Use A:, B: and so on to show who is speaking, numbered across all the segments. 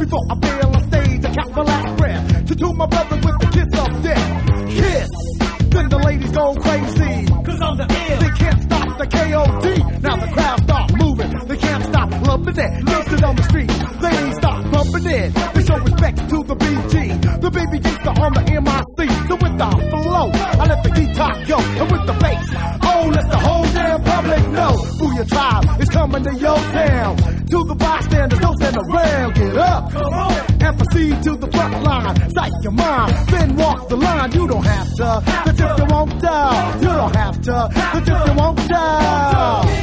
A: before I feel on stage, I count my last breath. To my brothers with the kiss of death. Kiss, then the ladies go crazy. Cause I'm the ill. They can't stop the K.O.D. Now the crowd start moving. They can't stop loving it. Nasted on the street, they ain't stop bumping it. They show respect to the BG. The baby gangsta on the MIC. So with the flow, I let the guitar go. And with the bass, oh, let the whole damn public know. Who your tribe is coming to your town. To the bystanders, don't stand around. Get up, come on, and proceed to the front line. Psych your mind, then walk the line. You don't have to, but if you won't die. You don't have to, but if you won't die.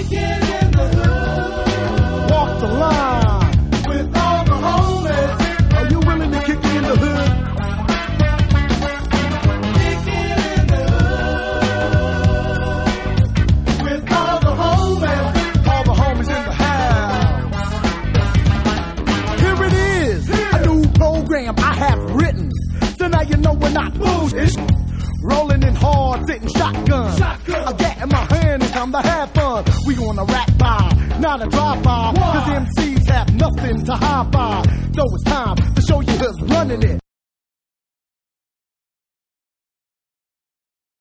A: Walk the line with all the homies. Are you willing to kick it in the hood? Kick it in the hood. With all the homies. All the homies in the house. Here it is, a new program I have written. So now you know we're not bullshit. Rolling in hard, sitting shotgun. I get in my hand, it's time to have fun. We gonna rap by, not a drive-by. Cause MCs have nothing to hide by. So it's time to show you who's running it.